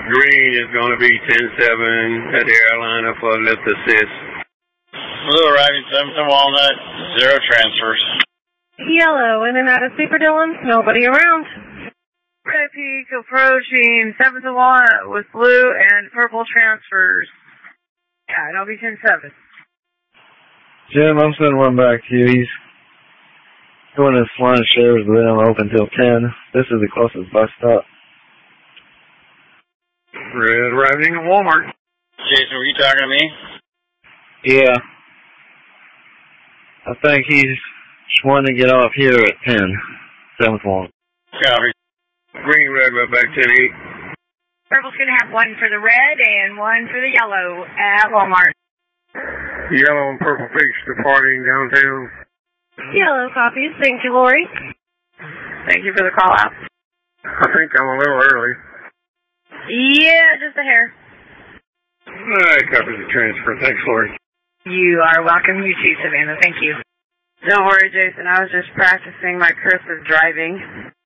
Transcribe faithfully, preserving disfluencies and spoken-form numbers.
Green is going to be ten seven at the airliner for lift assist. Blue arriving seven to Walnut, zero transfers. Yellow in and out of Super Dillon, nobody around. Red Peak approaching seven to Walnut with blue and purple transfers. Yeah, it'll be ten seven. Jim, I'm sending one back to you. He's going to Flying Shares, but they don't open till ten. This is the closest bus stop. Red arriving at Walmart. Jason, were you talking to me? Yeah. I think he's just wanting to get off here at ten. seventh one. Copy. Green, red, right back ten eight. Purple's going to have one for the red and one for the yellow at Walmart. Yellow and purple peaks departing downtown. Yellow copies. Thank you, Lori. Thank you for the call out. I think I'm a little early. Yeah, just a hair. Alright, covers the transfer. Thanks, Lori. You are welcome. You too, Savannah. Thank you. Don't worry, Jason. I was just practicing my cursive driving.